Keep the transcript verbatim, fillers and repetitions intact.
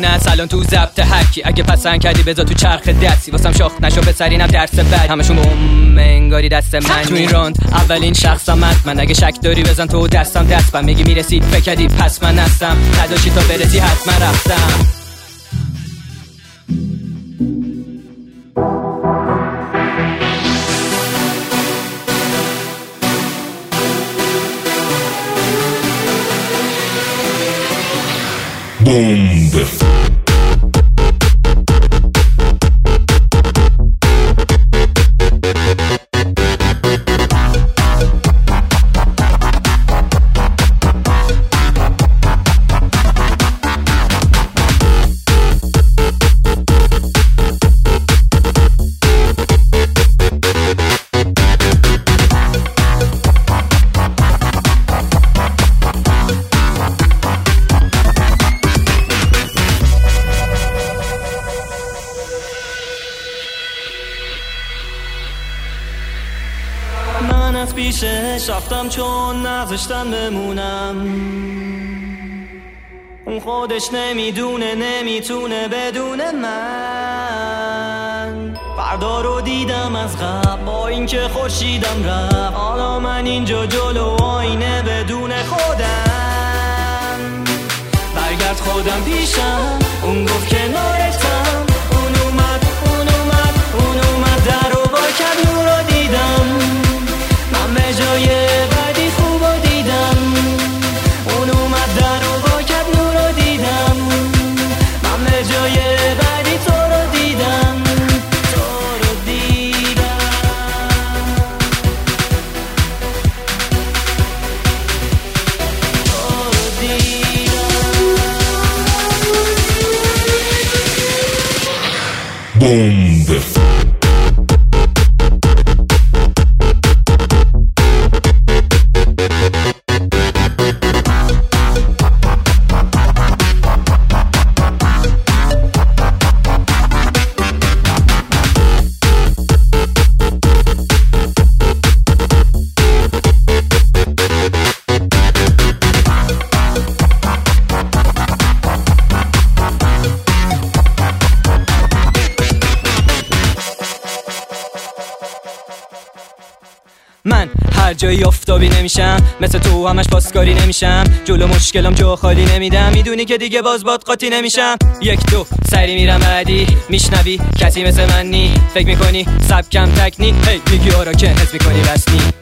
بمونه سلام تو ضبط هرکی. اگه پسند کردی بذار تو چرخ دستی واسم شاخ نشو پسرینم درس بعد همشون بوم انگاری دست من تو این راند اولین شخصم من. اگه شک داری بزن تو دستم دست بم میگی میرسی فکردی پس من هستم نداشتی تا برسی حتما رفتم. Bombe. من از پیشش رفتم چون نذاشتم بمونم. اون خودش نمیدونه نمیتونه بدون من. فردا رو دیدم از قبل با اینکه خورشیدم رفت. حالا من اینجا جلو آینه بدون خودم. برگرد خودم پیشم اون گفت کنارتم. اون اومد اون اومد اون اومد در رو با کرد نور رو دیدم. من به جای بعدی خوب رو دیدم. اون اومد در رو با کرد نور رو دیدم. من به جای بعدی تو رو دیدم. تو رو دیدم. تو رو دیدم. Bombe. من هر جایی آفتابی نمیشم مثل تو همش پاسکاری نمیشم. جلو مشکلم جا خالی نمیدم. میدونی که دیگه باز باد قاطی نمیشم. یک دو سری میرم بعدی میشنوی کسی مثل من نی. فکر میکنی سبکم تکنی هی میگی آرا که حس میکنی بس نی.